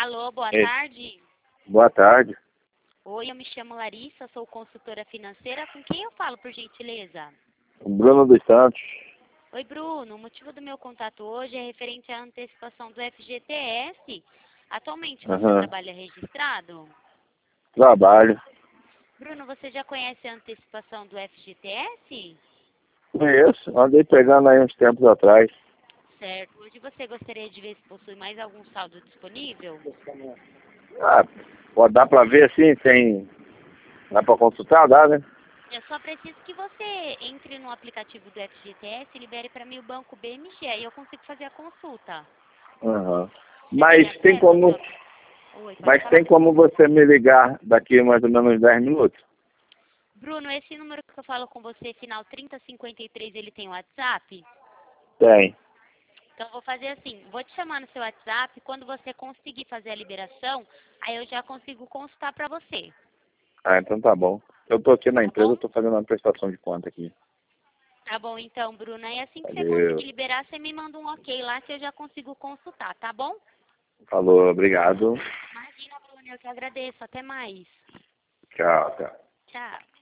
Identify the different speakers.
Speaker 1: Alô, boa
Speaker 2: Ei,
Speaker 1: tarde.
Speaker 2: boa tarde.
Speaker 1: Oi, eu me chamo Larissa, sou consultora financeira. Com quem eu falo, por gentileza?
Speaker 2: Bruno dos Santos.
Speaker 1: Oi, Bruno. O motivo do meu contato hoje é referente à antecipação do FGTS. Atualmente você
Speaker 2: Aham.
Speaker 1: trabalha registrado?
Speaker 2: Trabalho.
Speaker 1: Bruno, você já conhece a antecipação do FGTS?
Speaker 2: Conheço. Andei pegando aí uns tempos atrás.
Speaker 1: Certo. Hoje você gostaria de ver se possui mais algum saldo disponível?
Speaker 2: Ah, pode dar pra ver assim, sem... Dá pra consultar, dá, né?
Speaker 1: Eu só preciso que você entre no aplicativo do FGTS e libere para mim o banco BMG. Aí eu consigo fazer a consulta.
Speaker 2: Aham.
Speaker 1: Você tem
Speaker 2: Mas tem
Speaker 1: acesso ao
Speaker 2: como...
Speaker 1: seu... Oi, pode
Speaker 2: Mas
Speaker 1: falar.
Speaker 2: tem como você me ligar daqui mais ou menos 10 minutos?
Speaker 1: Bruno, esse número que eu falo com você, final 3053, ele tem WhatsApp?
Speaker 2: Tem.
Speaker 1: Então eu vou fazer assim, vou te chamar no seu WhatsApp, quando você conseguir fazer a liberação, aí eu já consigo consultar para você,
Speaker 2: Ah, então tá bom. Eu tô aqui na
Speaker 1: tá
Speaker 2: empresa,
Speaker 1: bom?
Speaker 2: eu tô fazendo uma prestação de conta aqui.
Speaker 1: Tá bom então, Bruno. Aí assim que você conseguir
Speaker 2: Valeu.
Speaker 1: liberar, você me manda um ok lá que eu já consigo consultar, tá bom?
Speaker 2: Falou, obrigado.
Speaker 1: Imagina, Bruno, eu que agradeço. Até mais.
Speaker 2: Tchau, tchau.
Speaker 1: Tchau.